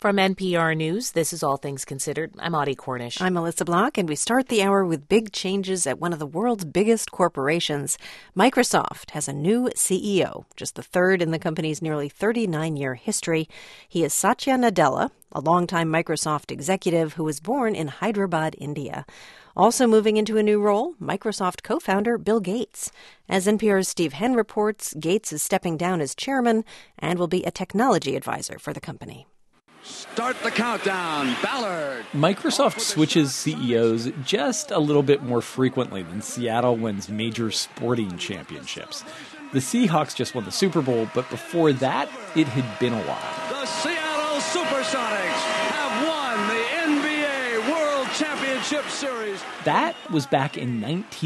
From NPR News, this is All Things Considered. I'm Audie Cornish. I'm Melissa Block, and we start the hour with big changes at one of the world's biggest corporations. Microsoft has a new CEO, just the third in the company's nearly 39-year history. He is Satya Nadella, a longtime Microsoft executive who was born in Hyderabad, India. Also moving into a new role, Microsoft co-founder Bill Gates. As NPR's Steve Henn reports, Gates is stepping down as chairman and will be a technology advisor for the company. Start the countdown, Ballard. Microsoft switches CEOs just a little bit more frequently than Seattle wins major sporting championships. The Seahawks just won the Super Bowl, but before that, it had been a while. The Seattle Supersonics have won the NBA World Championship Series. That was back in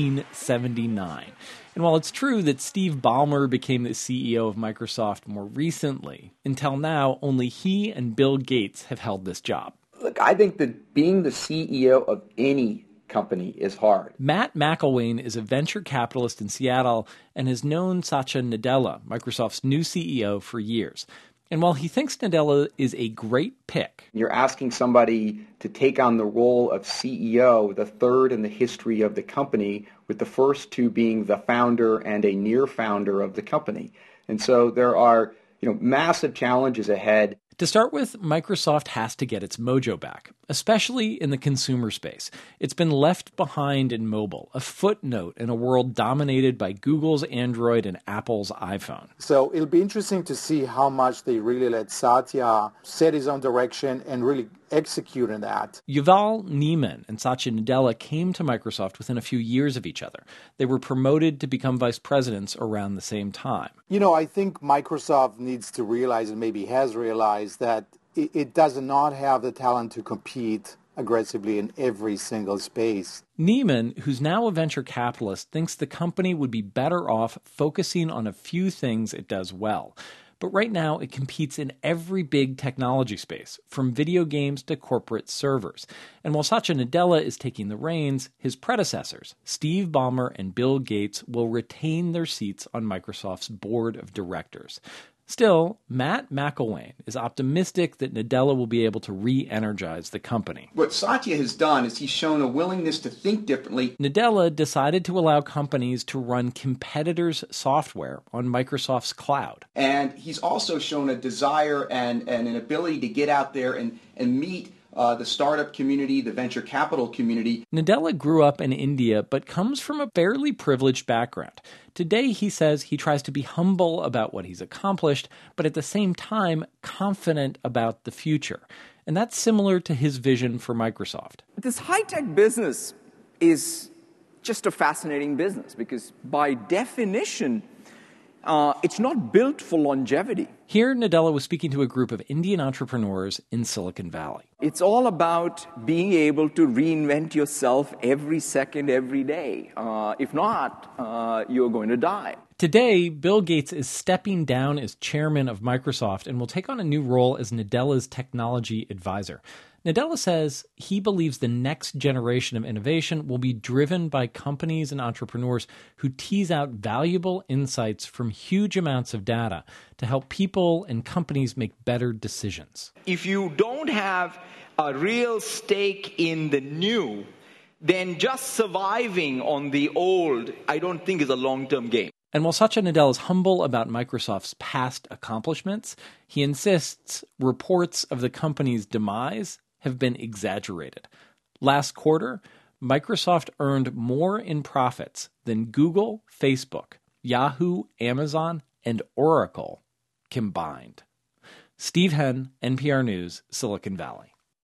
1979. And while it's true that Steve Ballmer became the CEO of Microsoft more recently, until now, only he and Bill Gates have held this job. Look, I think that being the CEO of any company is hard. Matt McElwain is a venture capitalist in Seattle and has known Satya Nadella, Microsoft's new CEO, for years. And while he thinks Nadella is a great pick, you're asking somebody to take on the role of CEO, the third in the history of the company, with the first two being the founder and a near founder of the company. And so there are, massive challenges ahead. To start with, Microsoft has to get its mojo back, especially in the consumer space. It's been left behind in mobile, a footnote in a world dominated by Google's Android and Apple's iPhone. So it'll be interesting to see how much they really let Satya set his own direction and really execute on that. Yuval Neeman and Satya Nadella came to Microsoft within a few years of each other. They were promoted to become vice presidents around the same time. I think Microsoft needs to realize, and maybe has realized, that it does not have the talent to compete aggressively in every single space. Neeman, who's now a venture capitalist, thinks the company would be better off focusing on a few things it does well. But right now, it competes in every big technology space, from video games to corporate servers. And while Satya Nadella is taking the reins, his predecessors, Steve Ballmer and Bill Gates, will retain their seats on Microsoft's board of directors. Still, Matt McElwain is optimistic that Nadella will be able to re-energize the company. What Satya has done is he's shown a willingness to think differently. Nadella decided to allow companies to run competitors' software on Microsoft's cloud. And he's also shown a desire and an ability to get out there and meet the startup community, the venture capital community. Nadella grew up in India, but comes from a fairly privileged background. Today, he says he tries to be humble about what he's accomplished, but at the same time, confident about the future. And that's similar to his vision for Microsoft. This high-tech business is just a fascinating business because by definition, it's not built for longevity. Here, Nadella was speaking to a group of Indian entrepreneurs in Silicon Valley. It's all about being able to reinvent yourself every second, every day. If not, you're going to die. Today, Bill Gates is stepping down as chairman of Microsoft and will take on a new role as Nadella's technology advisor. Nadella says he believes the next generation of innovation will be driven by companies and entrepreneurs who tease out valuable insights from huge amounts of data to help people and companies make better decisions. If you don't have a real stake in the new, then just surviving on the old, I don't think is a long-term game. And while Satya Nadella is humble about Microsoft's past accomplishments, he insists reports of the company's demise have been exaggerated. Last quarter, Microsoft earned more in profits than Google, Facebook, Yahoo, Amazon, and Oracle combined. Steve Henn, NPR News, Silicon Valley.